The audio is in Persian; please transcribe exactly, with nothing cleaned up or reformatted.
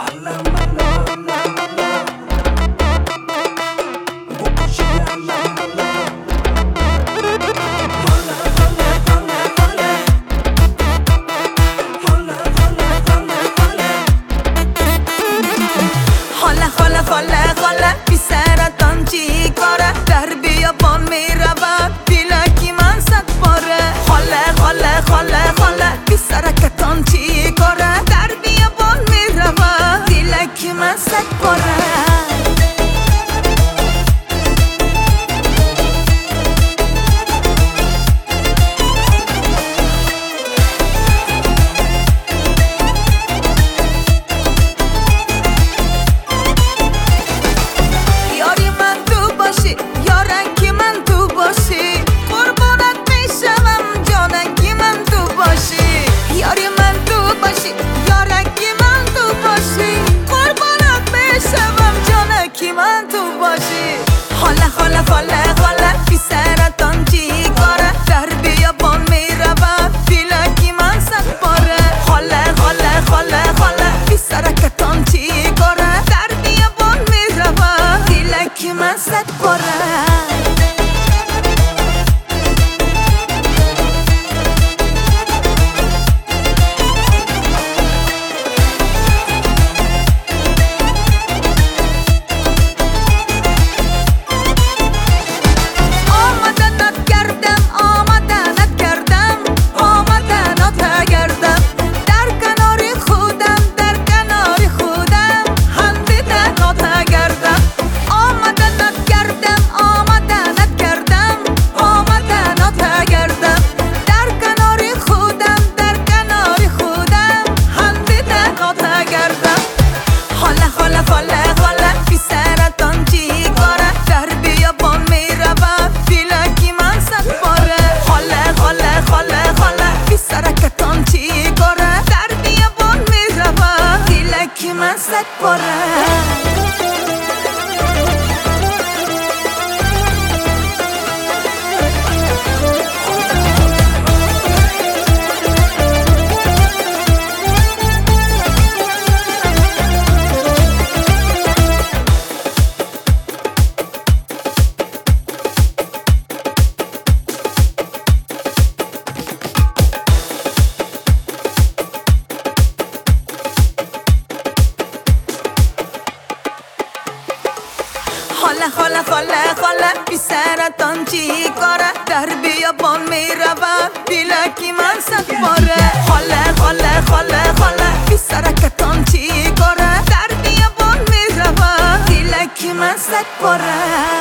خاله خاله بی سرطان چی کاره در بیابان میرود بیلکی من صد باره خاله خاله خاله خاله بی سرطان چی کاره در بیابان میرود بیلکی من صد باره خاله خاله خاله خاله بی سرطان چی کاره در بیابان میرود بیلکی من صد باره خاله خاله خاله خاله بی سرطان چی کاره در بیابان میرود بیلکی من صد باره من صد باره خاله خاله خاله خاله بی سرطان چی کاره در بیابان میرود بیلکی من صد باره خاله خاله خاله خاله بی سرطان چی کاره در بیابان میرود بیلکی من صد باره